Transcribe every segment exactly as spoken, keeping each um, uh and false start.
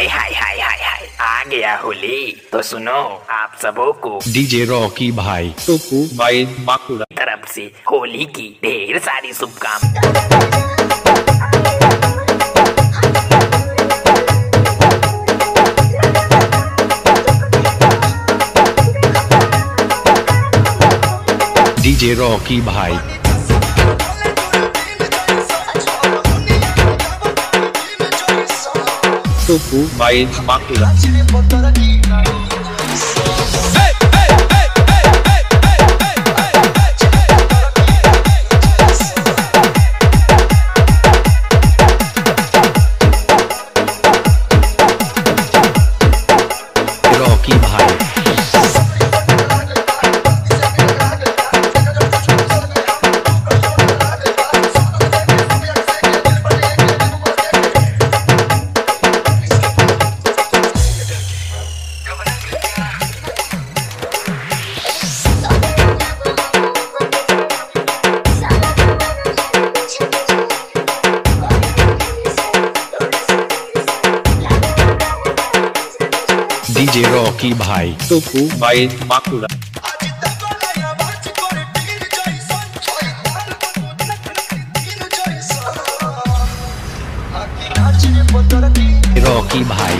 हाय हाय हाय हाय हाय आ गया होली। तो सुनो आप सबों को डीजे रॉकी भाई टोपू बाई बाकुड़ा तरफ से होली की ढेर सारी शुभकामनाएं। डीजे रॉकी भाई टोपू बाई बाकुड़ा रॉकी भाई डीजे रॉकी भाई टोपू बाई बाकुड़ा रॉकी भाई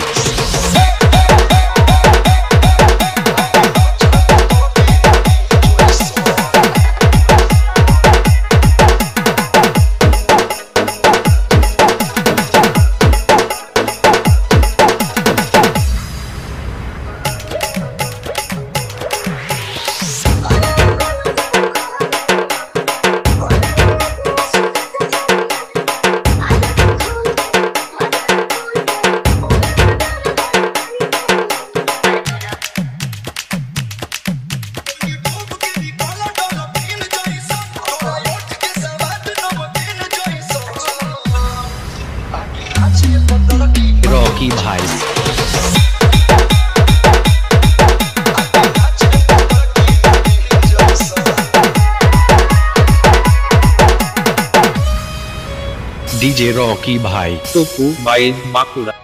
रॉकी भाई डीजे रॉकी भाई टोपू बाई बाकुड़ा